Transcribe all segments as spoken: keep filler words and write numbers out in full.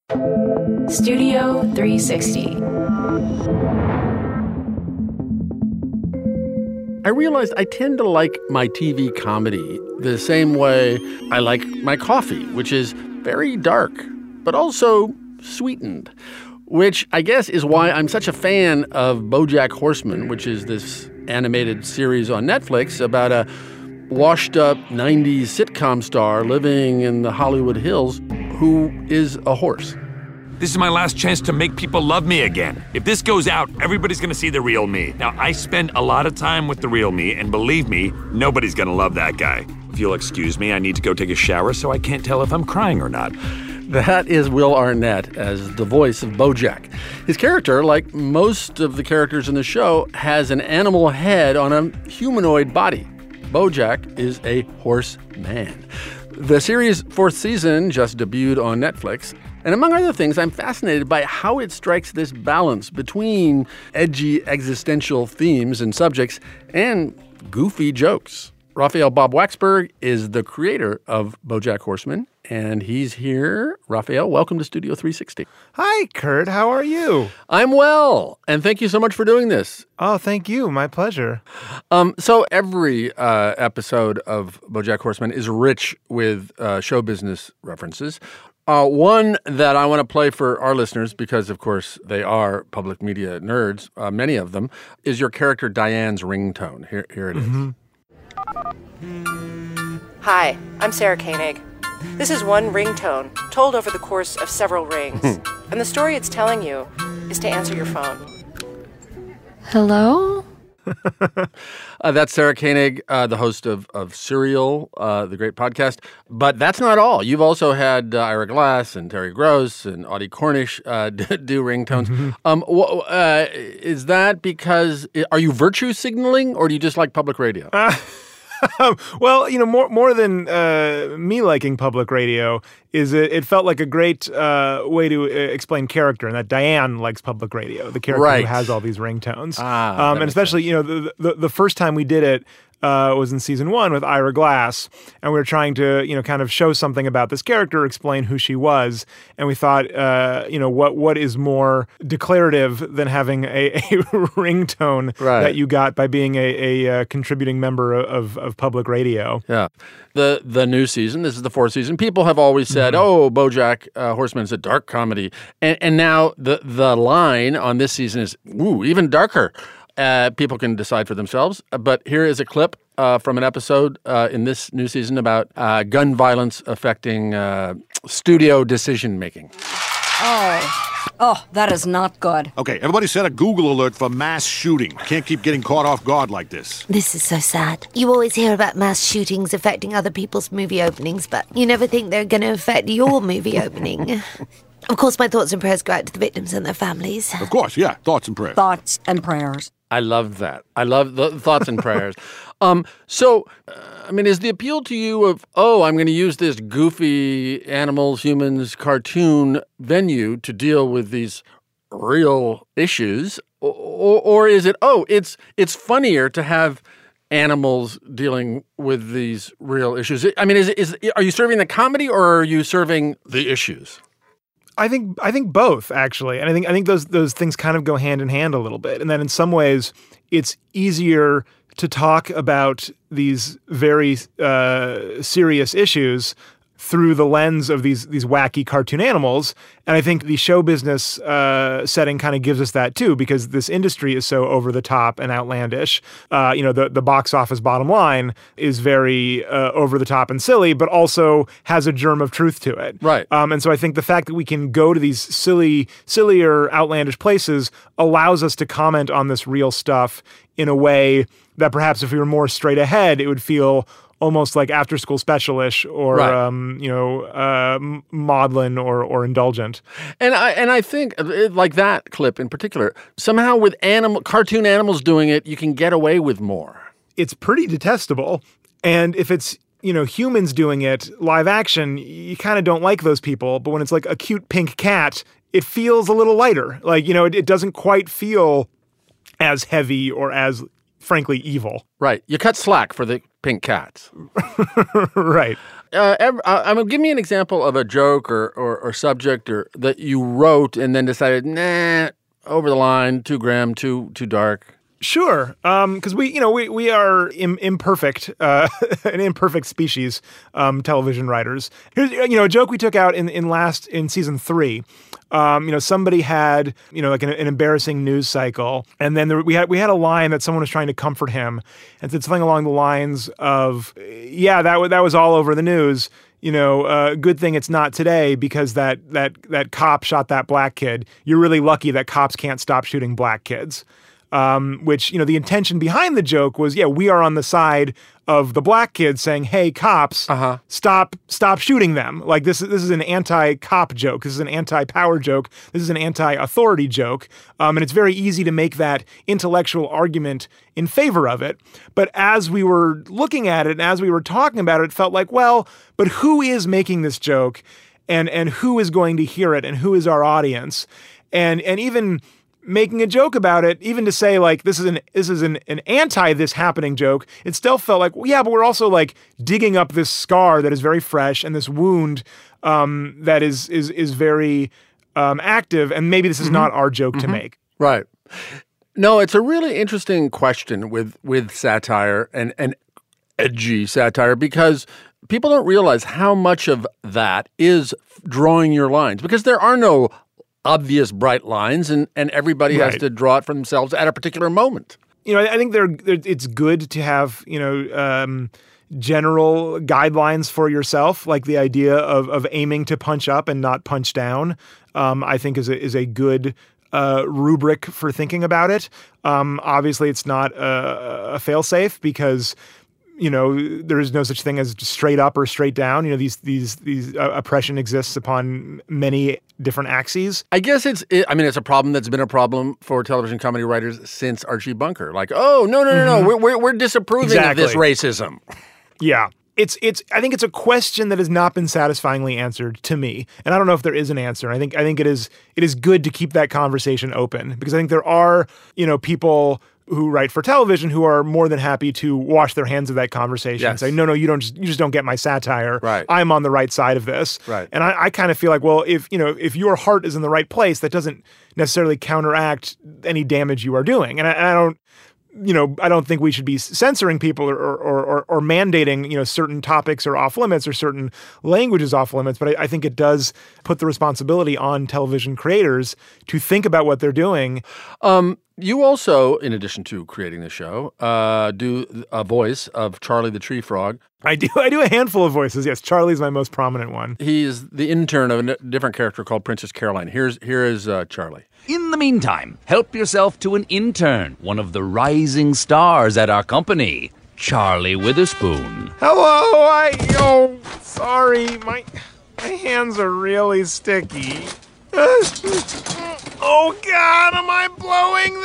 Studio three sixty. I realized I tend to like my T V comedy the same way I like my coffee, which is very dark, but also sweetened, which I guess is why I'm such a fan of BoJack Horseman, which is this animated series on Netflix about a washed-up nineties sitcom star living in the Hollywood Hills who is a horse. This is my last chance to make people love me again. If this goes out, everybody's gonna see the real me. Now, I spend a lot of time with the real me, and believe me, nobody's gonna love that guy. If you'll excuse me, I need to go take a shower, so I can't tell if I'm crying or not. That is Will Arnett as the voice of BoJack. His character, like most of the characters in the show, has an animal head on a humanoid body. BoJack is a horse man. The series' fourth season just debuted on Netflix. And among other things, I'm fascinated by how it strikes this balance between edgy existential themes and subjects and goofy jokes. Raphael Bob Waksberg is the creator of BoJack Horseman, and he's here. Raphael, welcome to Studio three sixty. Hi, Kurt. How are you? I'm well, and thank you so much for doing this. Oh, thank you. My pleasure. Um, so every uh, episode of BoJack Horseman is rich with uh, show business references. Uh, one that I want to play for our listeners, because, of course, they are public media nerds, uh, many of them, is your character Diane's ringtone. Here, here it is. Mm-hmm. Hi, I'm Sarah Koenig. This is one ringtone told over the course of several rings. And the story it's telling you is to answer your phone. Hello? uh, that's Sarah Koenig, uh, the host of, of Serial, uh, the great podcast. But that's not all. You've also had uh, Ira Glass and Terry Gross and Audie Cornish uh, do ringtones. Mm-hmm. Um, wh- uh, is that because, are you virtue signaling or do you just like public radio? Uh, well, you know, more more than uh, me liking public radio is it, it felt like a great uh, way to uh, explain character, and that Diane likes public radio, the character right. who has all these ringtones. Ah, um, and especially, sense. you know, the, the the first time we did it uh, was in season one with Ira Glass, and we were trying to, you know, kind of show something about this character, explain who she was, and we thought, uh, you know, what what is more declarative than having a, a ringtone right. that you got by being a, a, a contributing member of, of public radio. Yeah. The the new season, this is the fourth season, people have always said, mm-hmm. oh, BoJack uh, Horseman is a dark comedy. And, and now the, the line on this season is, ooh, even darker. Uh, people can decide for themselves. But here is a clip uh, from an episode uh, in this new season about uh, gun violence affecting uh, studio decision-making. Oh. Oh, that is not good. Okay, everybody set a Google alert for mass shooting. Can't keep getting caught off guard like this. This is so sad. You always hear about mass shootings affecting other people's movie openings, but you never think they're going to affect your movie opening. Of course, my thoughts and prayers go out to the victims and their families. Of course, yeah. Thoughts and prayers. Thoughts and prayers. I love that. I love the thoughts and prayers. Um, so, uh, I mean, is the appeal to you of, oh, I'm going to use this goofy animals, humans, cartoon venue to deal with these real issues? Or, or is it, oh, it's it's funnier to have animals dealing with these real issues? I mean, is is are you serving the comedy or are you serving the issues? I think I think both, actually. And I think I think those those things kind of go hand in hand a little bit. And then in some ways, it's easier to talk about these very uh, serious issues through the lens of these these wacky cartoon animals. And I think the show business uh, setting kind of gives us that too, because this industry is so over the top and outlandish. Uh, you know, the, the box office bottom line is very uh, over the top and silly, but also has a germ of truth to it. Right. Um, and so I think the fact that we can go to these silly, sillier, outlandish places allows us to comment on this real stuff in a way that perhaps if we were more straight ahead, it would feel almost like after-school special-ish or, right. um, you know, uh, maudlin or, or indulgent. And I and I think, like that clip in particular, somehow with animal cartoon animals doing it, you can get away with more. It's pretty detestable. And if it's, you know, humans doing it, live action, you kind of don't like those people. But when it's like a cute pink cat, it feels a little lighter. Like, you know, it, it doesn't quite feel as heavy or as, frankly, evil. Right. You cut slack for the pink cats. Right. uh, ever, uh, I mean, give me an example of a joke or, or, or subject or that you wrote and then decided, nah, over the line, too grim, too too dark. Sure, because um, we, you know, we we are Im- imperfect, uh, an imperfect species, um, television writers. Here's, you know, a joke we took out in in last in season three. Um, you know, somebody had, you know, like an, an embarrassing news cycle, and then there, we had we had a line that someone was trying to comfort him, and said something along the lines of, "Yeah, that w- that was all over the news. You know, uh, good thing it's not today because that that that cop shot that black kid. You're really lucky that cops can't stop shooting black kids." Um, which, you know, the intention behind the joke was, yeah, we are on the side of the black kids saying, hey, cops, uh-huh. stop stop shooting them. Like, this, this is an anti-cop joke. This is an anti-power joke. This is an anti-authority joke. Um, and it's very easy to make that intellectual argument in favor of it. But as we were looking at it and as we were talking about it, it felt like, well, but who is making this joke and and who is going to hear it and who is our audience? And and even making a joke about it, even to say like this is an this is an, an anti this happening joke, it still felt like, well, yeah, but we're also like digging up this scar that is very fresh and this wound um, that is is is very um, active, and maybe this is mm-hmm. not our joke mm-hmm. to make. Right. No, it's a really interesting question with with satire and and edgy satire, because people don't realize how much of that is drawing your lines, because there are no obvious bright lines, and, and everybody right. has to draw it for themselves at a particular moment. You know, I think they're, they're, it's good to have, you know, um, general guidelines for yourself, like the idea of of aiming to punch up and not punch down, um, I think is a, is a good uh, rubric for thinking about it. Um, obviously, it's not a, a fail-safe because, you know, there is no such thing as straight up or straight down. You know, these these these uh, oppression exists upon many different axes. I guess it's, it, I mean, it's a problem that's been a problem for television comedy writers since Archie Bunker. Like, oh, no, no, no, no, mm-hmm. we're, we're, we're disapproving exactly. of this racism. Yeah. It's, it's, I think it's a question that has not been satisfyingly answered to me. And I don't know if there is an answer. I think, I think it is, it is good to keep that conversation open, because I think there are, you know, people who write for television who are more than happy to wash their hands of that conversation yes. and say, no, no, you don't just, you just don't get my satire. Right. I'm on the right side of this. Right. And I, I kind of feel like, well, if, you know, if your heart is in the right place, that doesn't necessarily counteract any damage you are doing. And I, and I don't, you know, I don't think we should be censoring people or, or, or, or mandating, you know, certain topics are off limits or certain languages off limits. But I, I think it does put the responsibility on television creators to think about what they're doing. Um, you also, in addition to creating the show, uh, do a voice of Charlie the Tree Frog. I do. I do a handful of voices. Yes, Charlie's my most prominent one. He is the intern of a different character called Princess Caroline. Here's here is uh, Charlie. In the meantime, help yourself to an intern, one of the rising stars at our company, Charlie Witherspoon. Hello, I... Oh, sorry, my, my hands are really sticky. Oh, God, am I blowing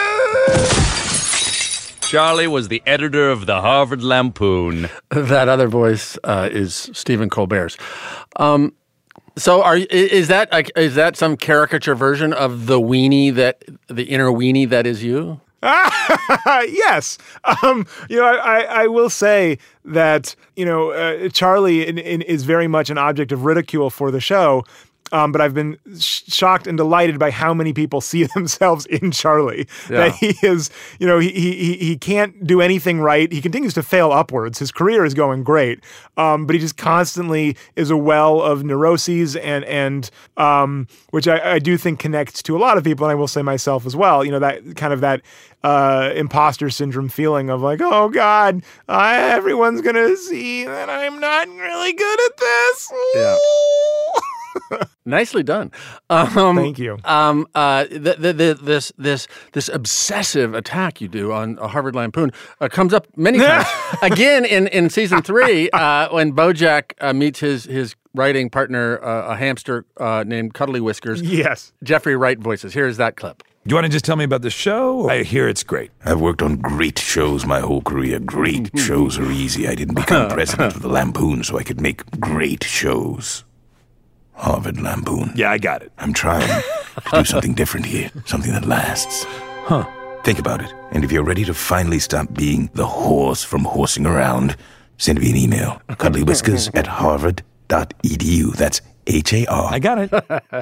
this? Charlie was the editor of the Harvard Lampoon. That other voice uh, is Stephen Colbert's. Um... So, are is that is that some caricature version of the weenie that the inner weenie that is you? Yes. Um, you know, I, I will say that, you know, uh, Charlie in, in, is very much an object of ridicule for the show. Um, but I've been sh- shocked and delighted by how many people see themselves in Charlie. Yeah. That he is, you know, he he he can't do anything right. He continues to fail upwards. His career is going great, um, but he just constantly is a well of neuroses and and um, which I, I do think connects to a lot of people, and I will say myself as well. You know, that kind of that uh, imposter syndrome feeling of like, oh God, I, everyone's gonna see that I'm not really good at this. Yeah. Nicely done. Um, Thank you. Um, uh, the, the, the, this this this obsessive attack you do on a Harvard Lampoon uh, comes up many times. Again, in, in season three, uh, when BoJack uh, meets his his writing partner, uh, a hamster uh, named Cuddly Whiskers. Yes. Jeffrey Wright voices. Here's that clip. Do you want to just tell me about the show? I hear it's great. I've worked on great shows my whole career. Great shows are easy. I didn't become president of the Lampoon so I could make great shows. Harvard Lampoon. Yeah, I got it. I'm trying to do something different here. Something that lasts. Huh. Think about it. And if you're ready to finally stop being the horse from horsing around, send me an email. cuddlywhiskers at harvard dot e d u. That's H A R. I got it.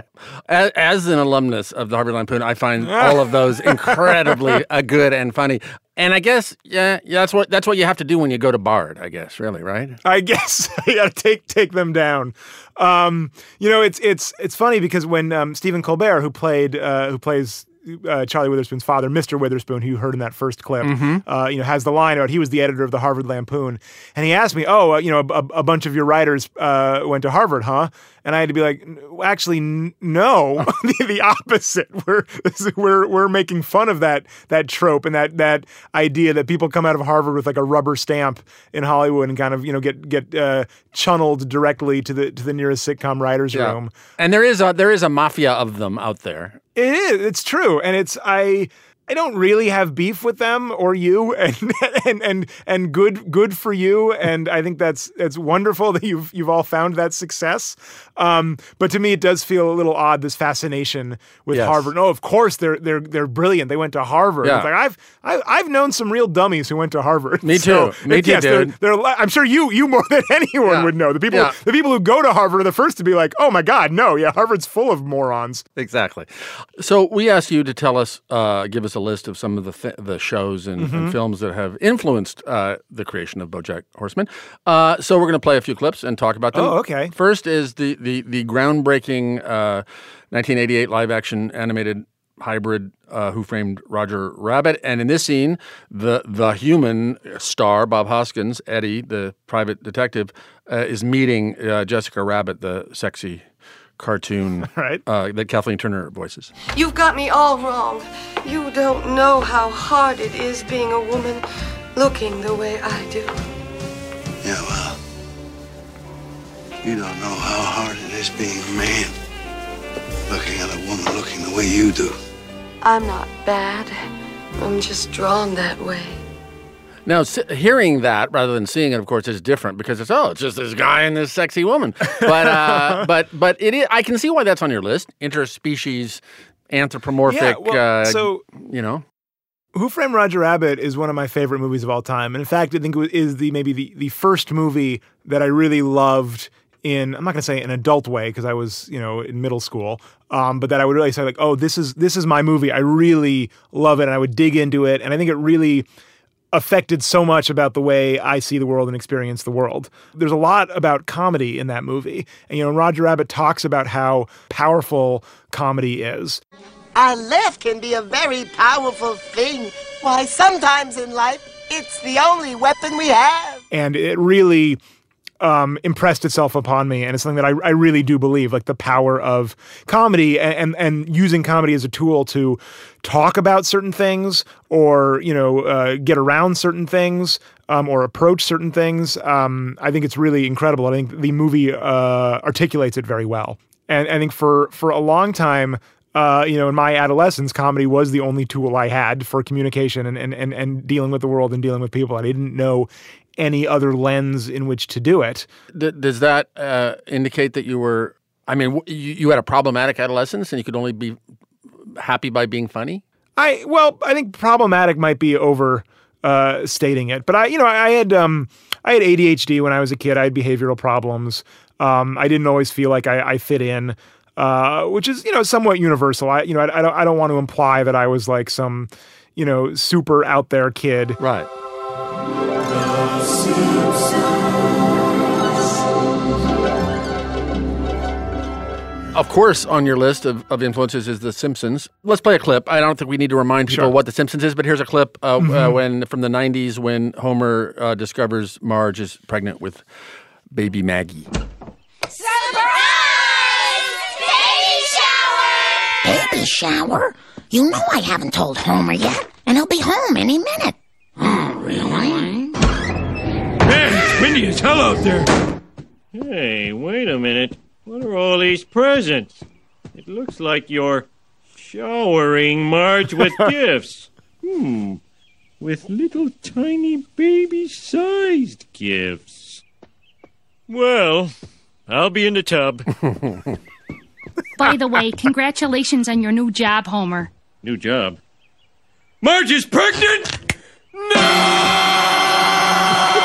as, as an alumnus of the Harvard Lampoon, I find all of those incredibly uh, good and funny. And I guess, yeah, yeah, that's what that's what you have to do when you go to Bard, I guess, really, right? I guess you got to take take them down. Um, you know, it's it's it's funny because when um, Stephen Colbert, who played uh, who plays uh, Charlie Witherspoon's father, Mister Witherspoon, who you heard in that first clip, mm-hmm. uh, you know, has the line about he was the editor of the Harvard Lampoon, and he asked me, "Oh, uh, you know, a, a bunch of your writers uh, went to Harvard, huh?" And I had to be like, actually, n- no, the, the opposite. We're we're we're making fun of that that trope and that that idea that people come out of Harvard with like a rubber stamp in Hollywood and kind of you know get get uh, channeled directly to the to the nearest sitcom writers' yeah. room. And there is a there is a mafia of them out there. It is. It's true, and it's I. I don't really have beef with them or you, and and and and good good for you. And I think that's it's wonderful that you've you've all found that success. Um, but to me, it does feel a little odd, this fascination with yes. Harvard. No, of course they're they're they're brilliant. They went to Harvard. Yeah. It's like I've I, I've known some real dummies who went to Harvard. Me too. So, Me too, yes, dude. They're, they're, I'm sure you you more than anyone yeah. would know. The people yeah. the people who go to Harvard are the first to be like, oh my God, no, yeah, Harvard's full of morons. Exactly. So we asked you to tell us, uh, give us a list of some of the th- the shows and, mm-hmm. and films that have influenced uh, the creation of BoJack Horseman. Uh, so we're going to play a few clips and talk about them. Oh, okay. First is the the the groundbreaking uh, nineteen eighty-eight live-action animated hybrid uh, Who Framed Roger Rabbit. And in this scene, the the human star, Bob Hoskins, Eddie, the private detective, uh, is meeting uh, Jessica Rabbit, the sexy cartoon right. uh, that Kathleen Turner voices. You've got me all wrong. You don't know how hard it is being a woman looking the way I do. Yeah, well, you don't know how hard it is being a man looking at a woman looking the way you do. I'm not bad. I'm just drawn that way. Now, hearing that rather than seeing it, of course, is different because it's, oh, it's just this guy and this sexy woman. But uh, but but it is, I can see why that's on your list. Interspecies, anthropomorphic, yeah, well, uh, so, you know. Who Framed Roger Rabbit is one of my favorite movies of all time. And in fact, I think it is the maybe the, the first movie that I really loved in, I'm not going to say an adult way because I was, you know, in middle school, um, but that I would really say like, oh, this is this is my movie. I really love it. And I would dig into it. And I think it really affected so much about the way I see the world and experience the world. There's a lot about comedy in that movie. And, you know, Roger Rabbit talks about how powerful comedy is. Our laugh can be a very powerful thing. Why, sometimes in life, it's the only weapon we have. And it really um, impressed itself upon me. And it's something that I, I really do believe, like the power of comedy and, and, and using comedy as a tool to talk about certain things or, you know, uh, get around certain things um, or approach certain things. Um, I think it's really incredible. I think the movie uh, articulates it very well. And I think for, for a long time, Uh, you know, in my adolescence, comedy was the only tool I had for communication and, and, and, and dealing with the world and dealing with people. I didn't know any other lens in which to do it. D- does that uh, indicate that you were, I mean, w- you, you had a problematic adolescence and you could only be happy by being funny? I, well, I think problematic might be over uh, stating it. But I, you know, I had, um, I had A D H D when I was a kid. I had behavioral problems. Um, I didn't always feel like I, I fit in. Uh, which is, you know, somewhat universal. I, you know, I, I don't, I don't want to imply that I was like some, you know, super out there kid. Right. Of course, on your list of, of influences is The Simpsons. Let's play a clip. I don't think we need to remind people Sure. what The Simpsons is, but here's a clip uh, Mm-hmm. uh, when from the nineties when Homer uh, discovers Marge is pregnant with baby Maggie. Baby shower? You know I haven't told Homer yet, and he'll be home any minute. Oh, really? Man, it's windy as hell out there. Hey, wait a minute. What are all these presents? It looks like you're showering Marge with gifts. Hmm. With little tiny baby-sized gifts. Well, I'll be in the tub. By the way, congratulations on your new job, Homer. New job? Marge is pregnant? No!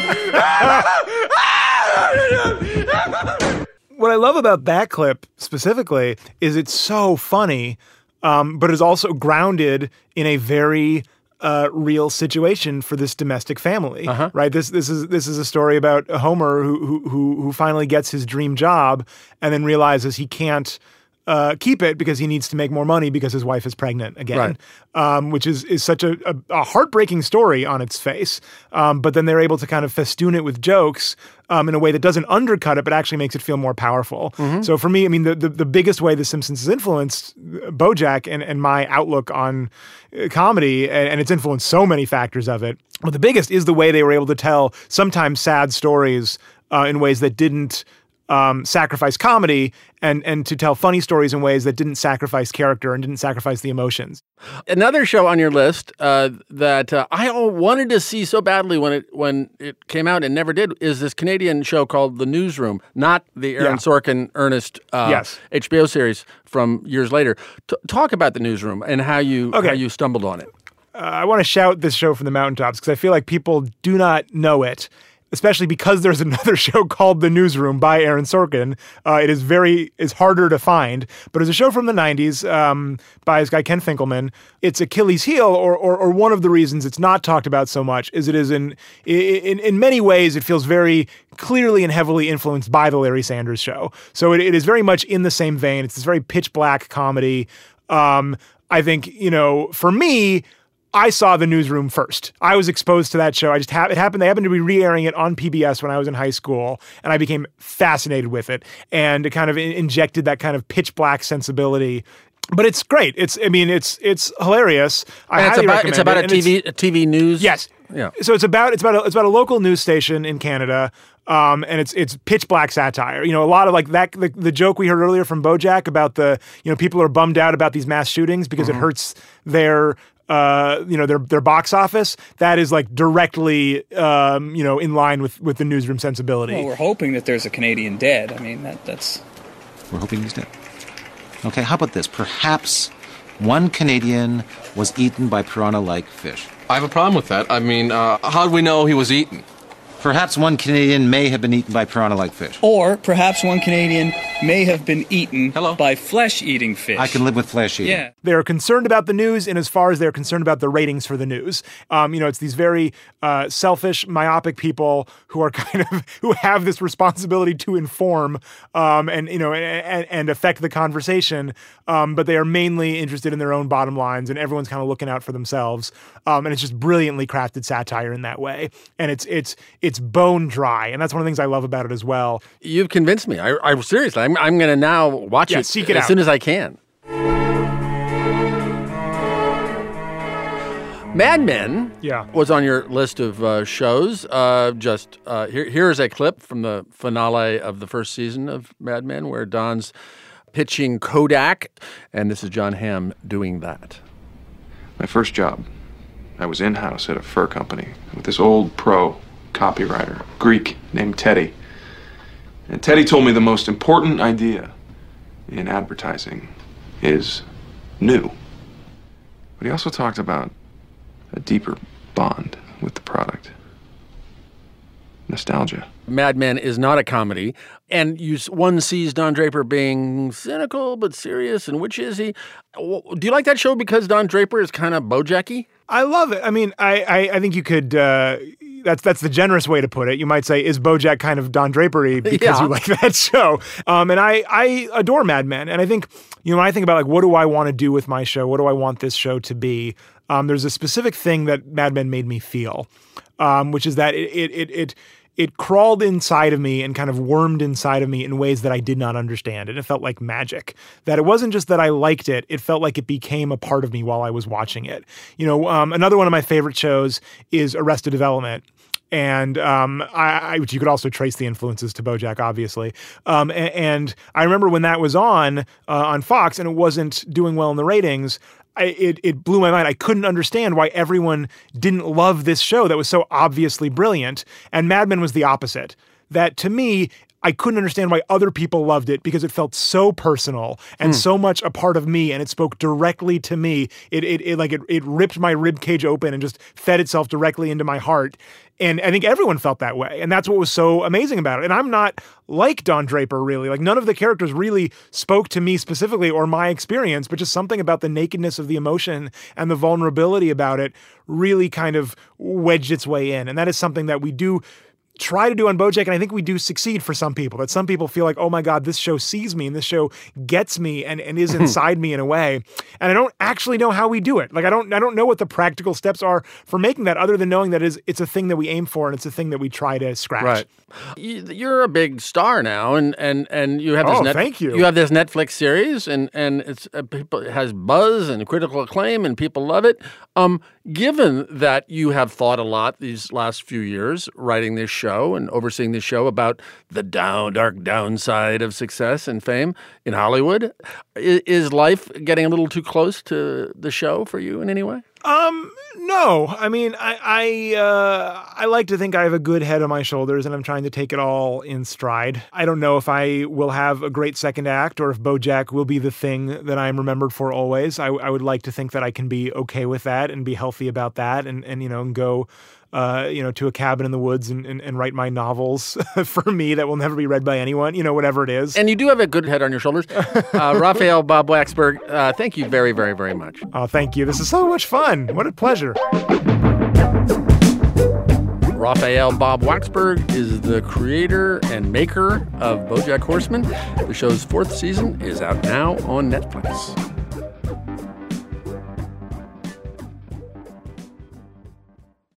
What I love about that clip specifically is it's so funny, um, but is also grounded in a very uh, real situation for this domestic family. Uh-huh. Right? This this is this is a story about Homer who who who who finally gets his dream job and then realizes he can't Uh, keep it because he needs to make more money because his wife is pregnant again, Right. um, which is is such a, a, a heartbreaking story on its face. Um, but then they're able to kind of festoon it with jokes um, in a way that doesn't undercut it, but actually makes it feel more powerful. Mm-hmm. So for me, I mean, the, the the biggest way The Simpsons has influenced BoJack and, and my outlook on uh, comedy, and, and it's influenced so many factors of it. But the biggest is the way they were able to tell sometimes sad stories uh, in ways that didn't Um, sacrifice comedy and and to tell funny stories in ways that didn't sacrifice character and didn't sacrifice the emotions. Another show on your list uh, that uh, I wanted to see so badly when it when it came out and never did is this Canadian show called The Newsroom, not the Aaron Yeah. Sorkin, Ernest uh, Yes. H B O series from years later. T- talk about The Newsroom and how you Okay. how you stumbled on it. Uh, I want to shout this show from the mountaintops because I feel like people do not know it, especially because there's another show called The Newsroom by Aaron Sorkin. Uh, it is very, it's harder to find, but it's a show from the nineties um, by this guy, Ken Finkelman. It's Achilles' heel, or, or or one of the reasons it's not talked about so much is it is in, in, in many ways, it feels very clearly and heavily influenced by The Larry Sanders Show. So it, it is very much in the same vein. It's this very pitch black comedy. Um, I think, you know, for me, I saw The Newsroom first. I was exposed to that show. I just ha- it happened. They happened to be re-airing it on P B S when I was in high school, and I became fascinated with it. And it kind of in- injected that kind of pitch black sensibility. But it's great. It's I mean it's it's hilarious. I And it's highly about recommend it's about it. a And T V a T V news. Yes. Yeah. So it's about it's about a, it's about a local news station in Canada. Um, and it's it's pitch black satire. You know, a lot of like that the, the joke we heard earlier from BoJack about the, you know, people are bummed out about these mass shootings because Mhm. it hurts their uh, you know, their their box office. That is like directly um, you know, in line with with the Newsroom sensibility. Well, we're hoping that there's a Canadian dead. I mean, that that's We're hoping he's dead. Okay, how about this? Perhaps one Canadian was eaten by piranha-like fish. I have a problem with that. I mean, uh, how do we know he was eaten? Perhaps one Canadian may have been eaten by piranha-like fish. Or perhaps one Canadian may have been eaten by flesh-eating fish. I can live with flesh eating. Yeah. They're concerned about the news in as far as they're concerned about the ratings for the news. Um, you know, it's these very uh, selfish, myopic people who are kind of who have this responsibility to inform um, and you know and, and affect the conversation. Um, but they are mainly interested in their own bottom lines, and everyone's kind of looking out for themselves. Um, and it's just brilliantly crafted satire in that way. And it's it's it's bone dry, and that's one of the things I love about it as well. You've convinced me. I, I seriously, I'm, I'm going to now watch Yeah, it, seek it as out. soon as I can. Mad Men Yeah. was on your list of uh, shows. Uh, just uh, here, here's a clip from the finale of the first season of Mad Men, where Don's pitching Kodak, and this is John Hamm doing that. My first job, I was in-house at a fur company with this old pro copywriter, Greek, named Teddy. And Teddy told me the most important idea in advertising is new. But he also talked about a deeper bond with the product. Nostalgia. Mad Men is not a comedy, and you, one sees Don Draper being cynical but serious, and which is he? Do you like that show because Don Draper is kind of BoJacky? I love it. I mean, I I, I think you could. Uh, that's that's the generous way to put it. You might say, is BoJack kind of Don Drapery because Yeah. you like that show? Um, and I I adore Mad Men, and I think you know when I think about like what do I want to do with my show? What do I want this show to be? Um, there's a specific thing that Mad Men made me feel, um, which is that it it it. it It crawled inside of me and kind of wormed inside of me in ways that I did not understand. And it felt like magic. That it wasn't just that I liked it, it felt like it became a part of me while I was watching it. You know, um, another one of my favorite shows is Arrested Development. And um, I, I, which you could also trace the influences to BoJack, obviously. Um, and, and I remember when that was on uh, on Fox and it wasn't doing well in the ratings, I, it, it blew my mind. I couldn't understand why everyone didn't love this show that was so obviously brilliant. And Mad Men was the opposite. That to me, I couldn't understand why other people loved it because it felt so personal and Hmm. so much a part of me, and it spoke directly to me. It, it, it like it, it ripped my rib cage open and just fed itself directly into my heart. And I think everyone felt that way. And that's what was so amazing about it. And I'm not like Don Draper, really. Like, none of the characters really spoke to me specifically or my experience, but just something about the nakedness of the emotion and the vulnerability about it really kind of wedged its way in. And that is something that we do try to do on BoJack, and I think we do succeed for some people. That some people feel like, oh my God, this show sees me and this show gets me and, and is inside me in a way. And I don't actually know how we do it. Like I don't I don't know what the practical steps are for making that, other than knowing that is it's a thing that we aim for and it's a thing that we try to scratch. Right. You- You're a big star now, and and and you have this. Oh, Net- thank you. You have this Netflix series, and and it's uh, people it has buzz and critical acclaim, and people love it. Um, given that you have thought a lot these last few years writing this show and overseeing this show about the down dark downside of success and fame in Hollywood, is, is life getting a little too close to the show for you in any way? Um, no. I mean, I I, uh, I like to think I have a good head on my shoulders, and I'm trying to take it all in stride. I don't know if I will have a great second act or if BoJack will be the thing that I'm remembered for always. I, I would like to think that I can be okay with that and be healthy about that, and and you know, and go. Uh, you know, to a cabin in the woods and, and, and write my novels for me that will never be read by anyone, you know, whatever it is. And you do have a good head on your shoulders. Uh, Raphael Bob Waxberg, uh, thank you very, very, very much. Oh, thank you. This is so much fun. What a pleasure. Raphael Bob Waxberg is the creator and maker of BoJack Horseman. The show's fourth season is out now on Netflix.